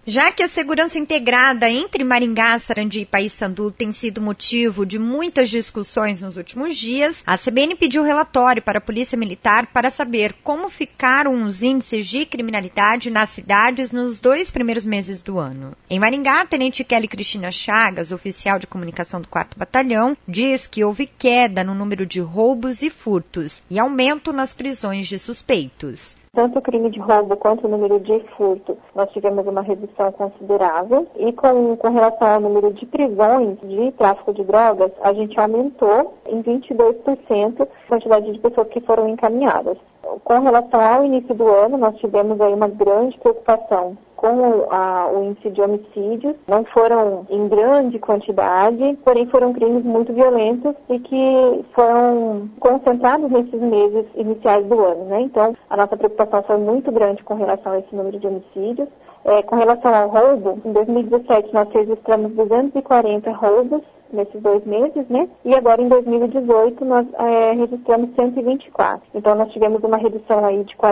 Já que a segurança integrada entre Maringá, Sarandi e Paissandu tem sido motivo de muitas discussões nos últimos dias, a CBN pediu relatório para a Polícia Militar para saber como ficaram os índices de criminalidade nas cidades nos 2 primeiros meses do ano. Em Maringá, a Tenente Kelly Cristina Chagas, oficial de comunicação do 4º Batalhão, diz que houve queda no número de roubos e furtos e aumento nas prisões de suspeitos. Tanto o crime de roubo quanto o número de furto, nós tivemos uma redução considerável. E com relação ao número de prisões de tráfico de drogas, a gente aumentou em 22% a quantidade de pessoas que foram encaminhadas. Com relação ao início do ano, nós tivemos aí uma grande preocupação com o índice de homicídios. Não foram em grande quantidade, porém foram crimes muito violentos e que foram concentrados nesses meses iniciais do ano, né? Então, a nossa preocupação foi muito grande com relação a esse número de homicídios. Com relação ao roubo, em 2017 nós registramos 240 roubos nesses 2 meses, né? E agora em 2018 nós registramos 124. Então nós tivemos uma redução aí de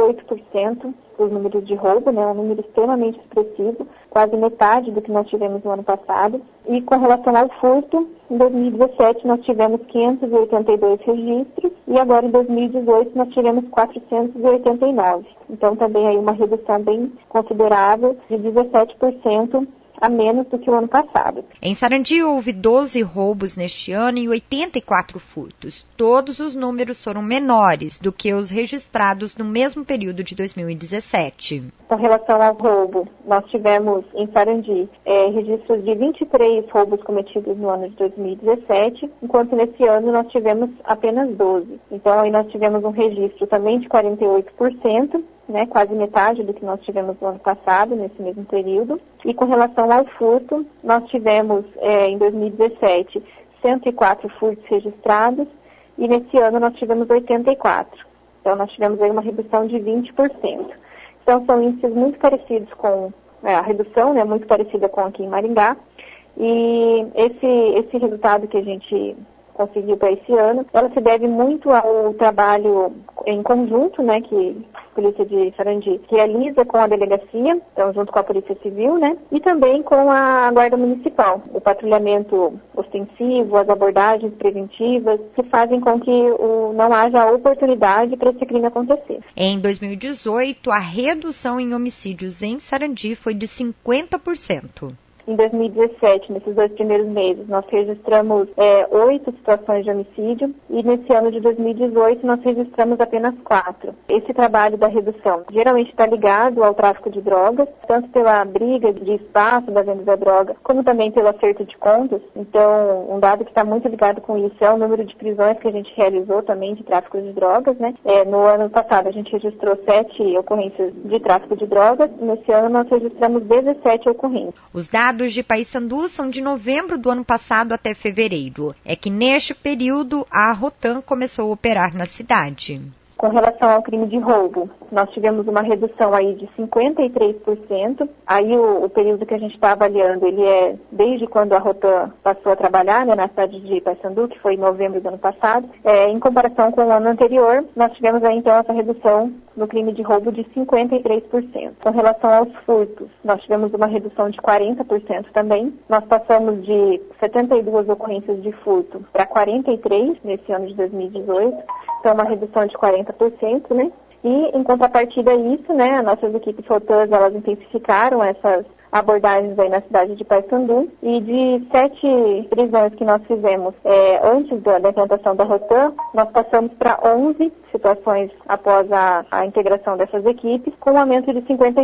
48% dos números de roubo, né? Um número extremamente expressivo, quase metade do que nós tivemos no ano passado. E com relação ao furto, em 2017 nós tivemos 582 registros e agora em 2018 nós tivemos 489. Então também aí uma redução bem considerável de 17% a menos do que o ano passado. Em Sarandi houve 12 roubos neste ano e 84 furtos. Todos os números foram menores do que os registrados no mesmo período de 2017. Com relação ao roubo, nós tivemos em Sarandi registros de 23 roubos cometidos no ano de 2017, enquanto nesse ano nós tivemos apenas 12. Então aí nós tivemos um registro também de 48%, né, quase metade do que nós tivemos no ano passado, nesse mesmo período. E com relação ao furto, nós tivemos em 2017 104 furtos registrados e nesse ano nós tivemos 84. Então nós tivemos aí uma redução de 20%. Então são índices muito parecidos com a redução, né, muito parecida com aqui em Maringá. E esse resultado que a gente conseguiu para esse ano, ela se deve muito ao trabalho em conjunto, né, que a Polícia de Sarandi realiza com a delegacia, então junto com a Polícia Civil, né, e também com a Guarda Municipal, o patrulhamento ostensivo, as abordagens preventivas, que fazem com que não haja oportunidade para esse crime acontecer. Em 2018, a redução em homicídios em Sarandi foi de 50%. Em 2017, nesses 2 primeiros meses, nós registramos 8 situações de homicídio e nesse ano de 2018 nós registramos apenas 4. Esse trabalho da redução geralmente está ligado ao tráfico de drogas, tanto pela briga de espaço da venda da droga, como também pelo acerto de contas. Então, um dado que está muito ligado com isso é o número de prisões que a gente realizou também de tráfico de drogas, né? No ano passado a gente registrou 7 ocorrências de tráfico de drogas, nesse ano nós registramos 17 ocorrências. Os dados de Paissandu são de novembro do ano passado até fevereiro. É que neste período a Rotan começou a operar na cidade. Com relação ao crime de roubo, nós tivemos uma redução aí de 53%. Aí o período que a gente está avaliando, ele é desde quando a Rotan passou a trabalhar, né, na cidade de Paissandu, que foi em novembro do ano passado. Em comparação com o ano anterior, nós tivemos aí então essa redução no crime de roubo de 53%. Com relação aos furtos, nós tivemos uma redução de 40% também. Nós passamos de 72 ocorrências de furto para 43 nesse ano de 2018. Então, uma redução de 40%, né? E, em contrapartida a isso, né, nossas equipes Rotans, elas intensificaram essas abordagens aí na cidade de Paissandu, e de 7 prisões que nós fizemos antes da implantação da Rotan, nós passamos para 11 situações após a integração dessas equipes, com um aumento de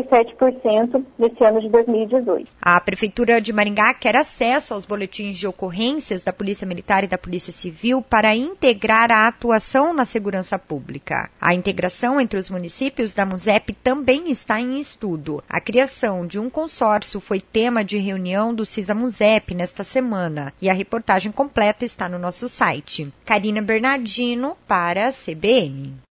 57% nesse ano de 2018. A Prefeitura de Maringá quer acesso aos boletins de ocorrências da Polícia Militar e da Polícia Civil para integrar a atuação na segurança pública. A integração entre os municípios da MUSEP também está em estudo. A criação de um consórcio foi tema de reunião do CISA-MUSEP nesta semana e a reportagem completa está no nosso site. Karina Bernardino para a CBN.